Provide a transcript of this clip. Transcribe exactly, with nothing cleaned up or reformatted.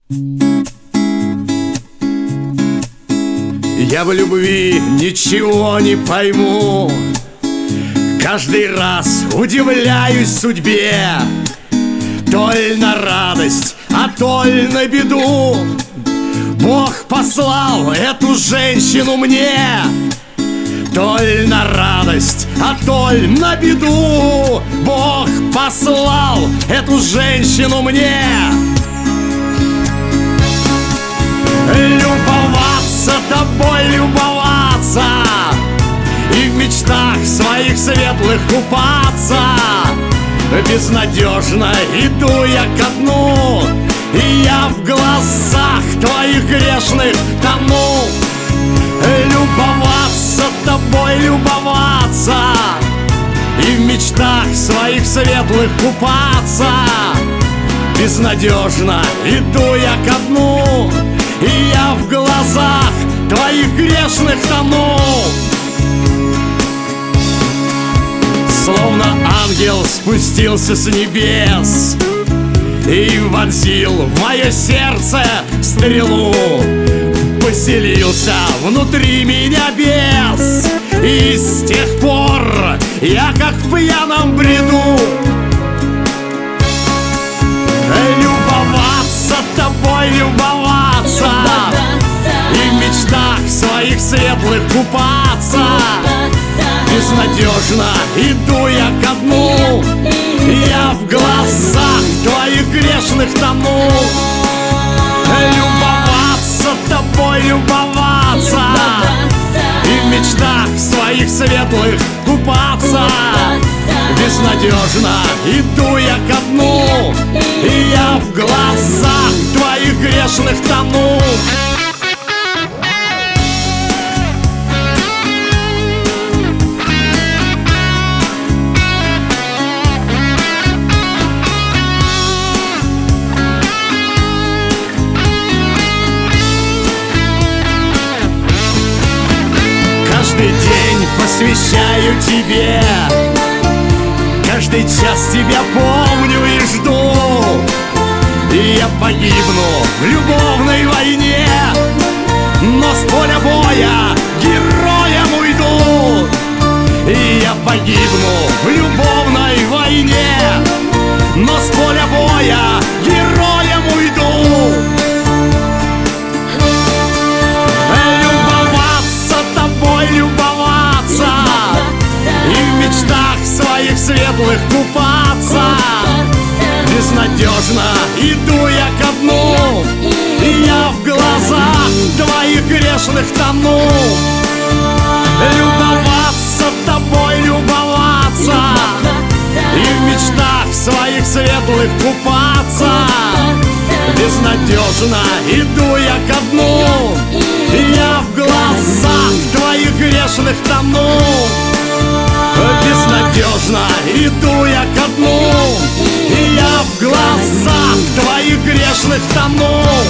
Я в любви ничего не пойму, каждый раз удивляюсь судьбе. То ли на радость, а то ли на беду Бог послал эту женщину мне. То ли на радость, а то ли на беду Бог послал эту женщину мне. Любоваться тобой, любоваться, и в мечтах своих светлых купаться. Безнадежно иду я ко дну, и я в глазах твоих грешных тону. Любоваться тобой, любоваться, и в мечтах своих светлых купаться. Безнадежно иду я ко дну, и я в глазах твоих грешных тону. Словно ангел спустился с небес и вонзил в мое сердце стрелу. Поселился внутри меня бес, и с тех пор я как в пьяном бреду. Любоваться тобой, любоваться, и в мечтах своих светлых купаться. Безнадежно иду я ко дну, и я в глазах твоих грешных тону. Любоваться тобой, любоваться, и в мечтах своих светлых купаться. Безнадежно иду я ко дну, и я в глазах твоих грешных тону. Каждый день посвящаю тебе, каждый час тебя помню и жду. И я погибну в любовной войне, но с поля боя героем уйду. И я погибну в любовной войне, но с поля боя героем уйду. Любоваться, и в мечтах своих светлых купаться. Безнадежно иду я ко дну, и я в глазах твоих грешных тону. Любоваться тобой, любоваться, и в мечтах своих светлых купаться. Безнадежно иду я ко дну, и я в глазах твоих грешных тону. Безнадежно иду я ко дну, и я в глазах твоих грешных тону.